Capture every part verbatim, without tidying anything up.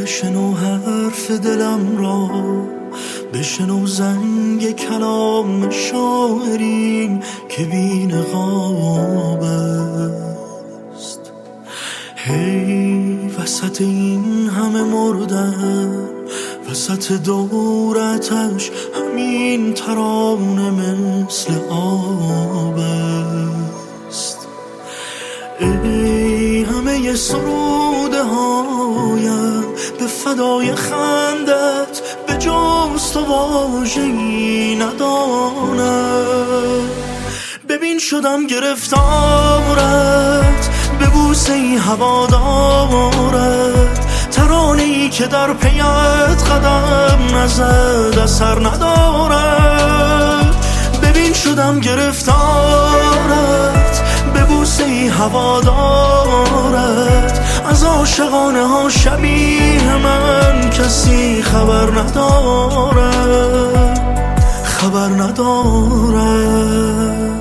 بشنو حرف دلم را، بشنو زنگ کلام شاعرین که بی نقاب است. هی وسط این همه مردن، وسط دورتش همین ترانه مثل آب است. ای همه سروده هایم به فدای خندت، به جز تو واژه‌ای ندانم. ببین شدم گرفتارت، به بوسه‌ای هوادارت، ترانه‌ای که در پیت قدم نزد اثر ندارد. ببین شدم گرفتارت، به بوسه‌ای هوادارت، از عاشقانه ها شبیه من کسی خبر ندارد، خبر ندارد.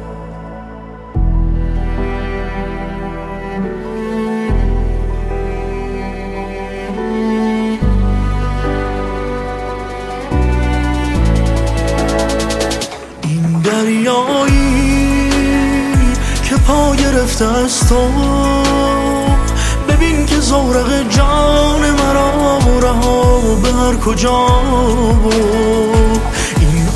این دریایی که پا گرفته از تو، ببین که زورق جان مرا رها به هر کجا بود. این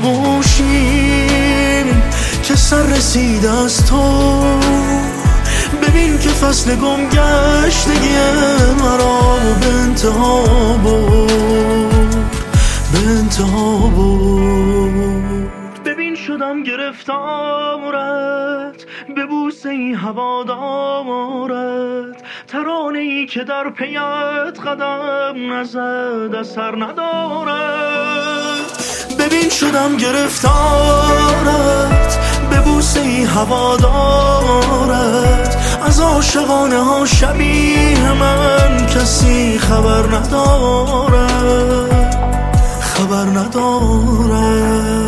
آغوشی که سر رسیده از تو، ببین که فصل گم گشتگی مرا به انتها بود، به انتها بود. ببین شدم گرفتارت، به بوسه‌ای هوادارت، ترانه‌ای که در پیت قدم نزد اثر ندارد. ببین شدم گرفتارت، به بوسه‌ای هوادارت، از عاشقانه ها شبیه من کسی خبر ندارد، خبر ندارد.